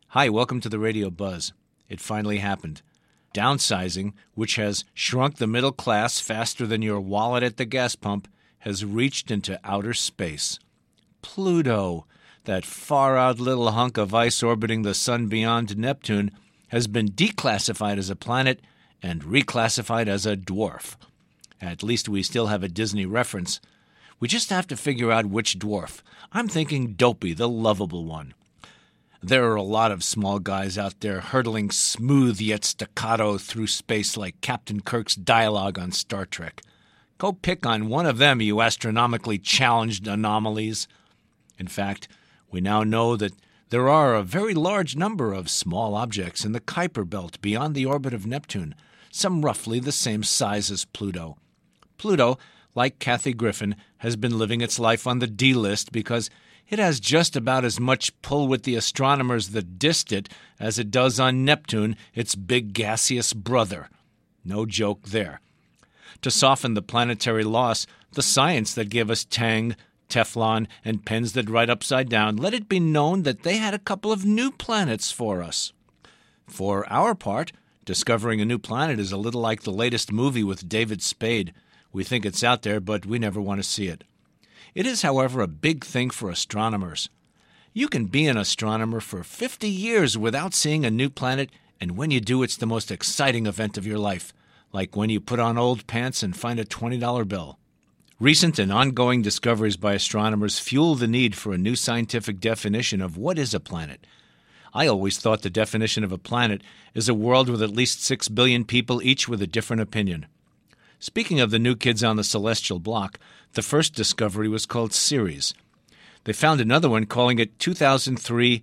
Hi, welcome to the Radio Buzz. It finally happened. Downsizing, which has shrunk the middle class faster than your wallet at the gas pump, has reached into outer space. Pluto, that far-out little hunk of ice orbiting the sun beyond Neptune, has been declassified as a planet and reclassified as a dwarf. At least we still have a Disney reference. We just have to figure out which dwarf. I'm thinking Dopey, the lovable one. There are a lot of small guys out there hurtling smooth yet staccato through space like Captain Kirk's dialogue on Star Trek. Go pick on one of them, you astronomically challenged anomalies. In fact, we now know that there are a very large number of small objects in the Kuiper Belt beyond the orbit of Neptune, some roughly the same size as Pluto. Pluto, like Kathy Griffin, has been living its life on the D list because it has just about as much pull with the astronomers that dissed it as it does on Neptune, its big gaseous brother. No joke there. To soften the planetary loss, the science that gave us Tang, Teflon, and pens that write upside down, let it be known that they had a couple of new planets for us. For our part, discovering a new planet is a little like the latest movie with David Spade. We think it's out there, but we never want to see it. It is, however, a big thing for astronomers. You can be an astronomer for 50 years without seeing a new planet, and when you do, it's the most exciting event of your life, like when you put on old pants and find a $20 bill. Recent and ongoing discoveries by astronomers fuel the need for a new scientific definition of what is a planet. I always thought the definition of a planet is a world with at least 6 billion people, each with a different opinion. Speaking of the new kids on the celestial block, the first discovery was called Ceres. They found another one calling it 2003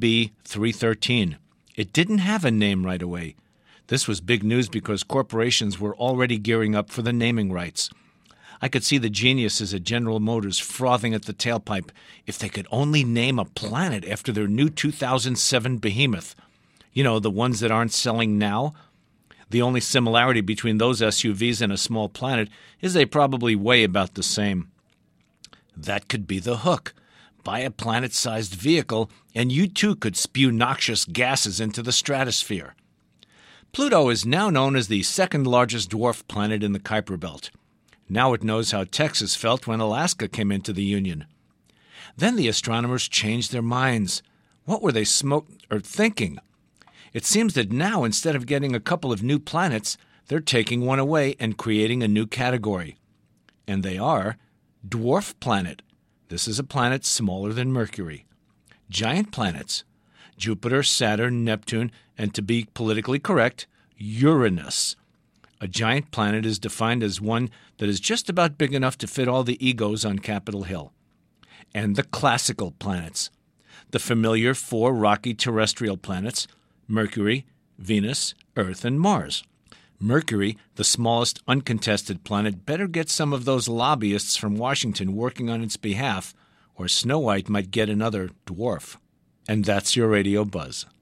UB313. It didn't have a name right away. This was big news because corporations were already gearing up for the naming rights. I could see the geniuses at General Motors frothing at the tailpipe if they could only name a planet after their new 2007 behemoth. You know, the ones that aren't selling now? The only similarity between those SUVs and a small planet is they probably weigh about the same. That could be the hook. Buy a planet-sized vehicle, and you too could spew noxious gases into the stratosphere. Pluto is now known as the second largest dwarf planet in the Kuiper Belt. Now it knows how Texas felt when Alaska came into the Union. Then the astronomers changed their minds. What were they thinking? It seems that now, instead of getting a couple of new planets, they're taking one away and creating a new category. And they are dwarf planet. This is a planet smaller than Mercury. Giant planets: Jupiter, Saturn, Neptune, and to be politically correct, Uranus. A giant planet is defined as one that is just about big enough to fit all the egos on Capitol Hill. And the classical planets. The familiar 4 rocky terrestrial planets: Mercury, Venus, Earth, and Mars. Mercury, the smallest uncontested planet, better get some of those lobbyists from Washington working on its behalf, or Snow White might get another dwarf. And that's your Radio Buzz.